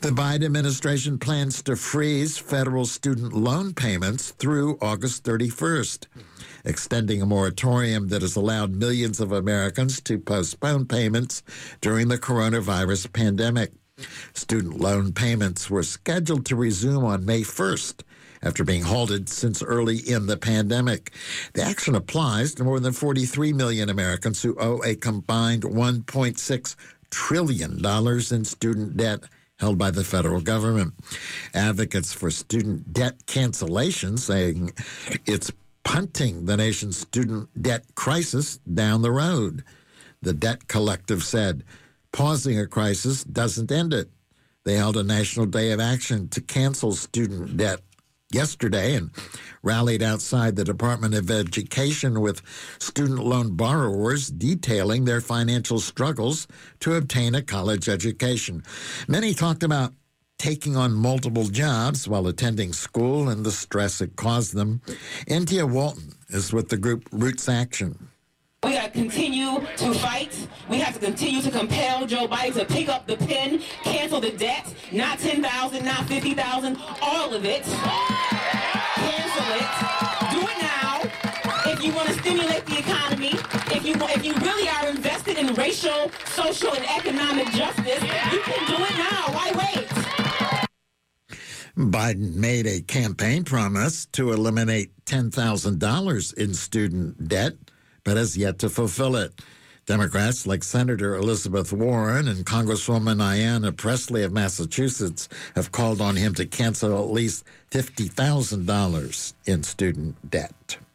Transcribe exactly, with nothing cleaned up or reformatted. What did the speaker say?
The Biden administration plans to freeze federal student loan payments through August thirty-first, extending a moratorium that has allowed millions of Americans to postpone payments during the coronavirus pandemic. Student loan payments were scheduled to resume on May first after being halted since early in the pandemic. The action applies to more than forty-three million Americans who owe a combined one point six trillion dollars in student debt held by the federal government. Advocates for student debt cancellation saying it's punting the nation's student debt crisis down the road. The Debt Collective said pausing a crisis doesn't end it. They held a national day of action to cancel student debt yesterday and rallied outside the Department of Education with student loan borrowers detailing their financial struggles to obtain a college education. Many talked about taking on multiple jobs while attending school and the stress it caused them. India Walton is with the group Roots Action. We got to continue to fight. We have to continue to compel Joe Biden to pick up the pen, cancel the debt, not ten thousand dollars, not fifty thousand dollars, all of it. Cancel it. Do it now. If you want to stimulate the economy, if you if you really are invested in racial, social, and economic justice, you can do it now. Why wait? Biden made a campaign promise to eliminate ten thousand dollars in student debt, but has yet to fulfill it. Democrats like Senator Elizabeth Warren and Congresswoman Ayanna Pressley of Massachusetts have called on him to cancel at least fifty thousand dollars in student debt.